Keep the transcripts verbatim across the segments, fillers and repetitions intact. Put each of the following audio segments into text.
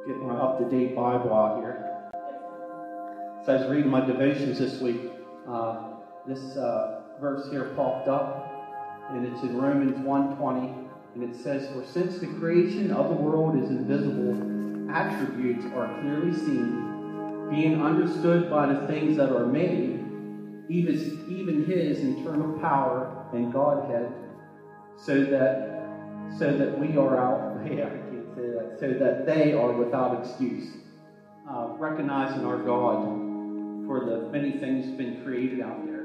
Get my up-to-date Bible out here. So I was reading my devotions this week. Uh, this uh, verse here popped up, and it's in Romans one twenty, and it says, "For since the creation of the world is invisible, attributes are clearly seen, being understood by the things that are made, even, even his internal power and Godhead, so that so that we are out, yeah, I can't say that, so that they are without excuse." Uh, recognizing our God for the many things been created out there.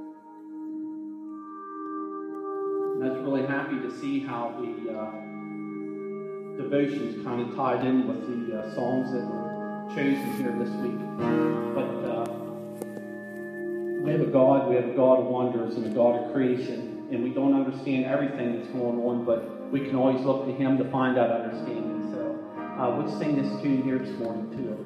And I was really happy to see how the uh, devotions kind of tied in with the uh, songs that were chosen here this week. But uh, we have a God, we have a God of wonders and a God of creation, and we don't understand everything that's going on, but we can always look to Him to find that understanding. So uh, let's sing this tune here this morning too.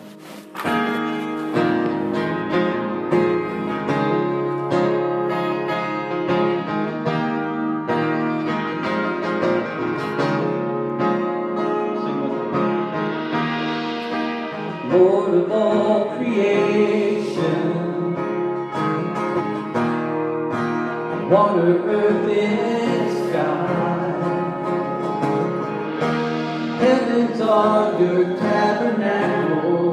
Lord of all creation, water, earth, and sky, heavens are your tabernacle,